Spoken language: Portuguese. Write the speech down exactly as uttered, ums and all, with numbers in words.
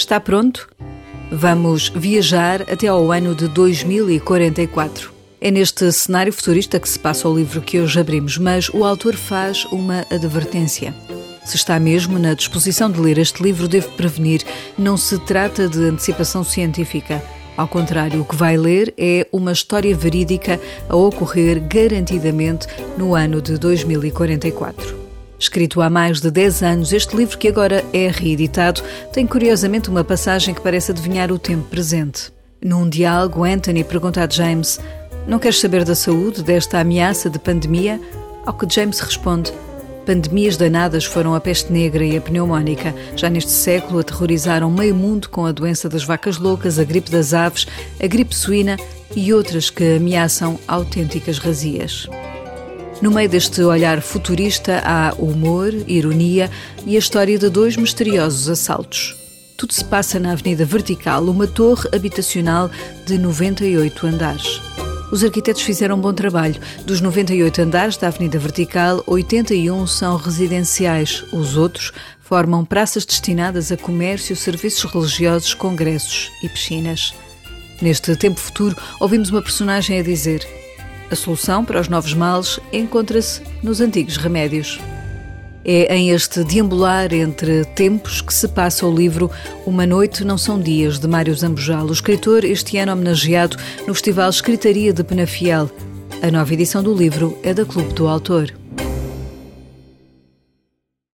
Está pronto? Vamos viajar até ao ano de dois mil e quarenta e quatro. É neste cenário futurista que se passa o livro que hoje abrimos, mas o autor faz uma advertência. Se está mesmo na disposição de ler este livro, deve prevenir, não se trata de antecipação científica. Ao contrário, o que vai ler é uma história verídica a ocorrer garantidamente no ano de dois mil e quarenta e quatro. Escrito há mais de dez anos, este livro, que agora é reeditado, tem curiosamente uma passagem que parece adivinhar o tempo presente. Num diálogo, Anthony pergunta a James: "Não queres saber da saúde desta ameaça de pandemia?" Ao que James responde: "Pandemias danadas foram a peste negra e a pneumónica. Já neste século aterrorizaram meio mundo com a doença das vacas loucas, a gripe das aves, a gripe suína e outras que ameaçam autênticas razias." No meio deste olhar futurista há humor, ironia e a história de dois misteriosos assaltos. Tudo se passa na Avenida Vertical, uma torre habitacional de noventa e oito andares. Os arquitetos fizeram um bom trabalho. Dos noventa e oito andares da Avenida Vertical, oitenta e um são residenciais. Os outros formam praças destinadas a comércio, serviços religiosos, congressos e piscinas. Neste tempo futuro, ouvimos uma personagem a dizer: "A solução para os novos males encontra-se nos antigos remédios." É em este deambular entre tempos que se passa o livro Uma Noite Não São Dias, de Mário Zambojal, o escritor este ano homenageado no Festival Escritaria de Penafiel. A nova edição do livro é da Clube do Autor.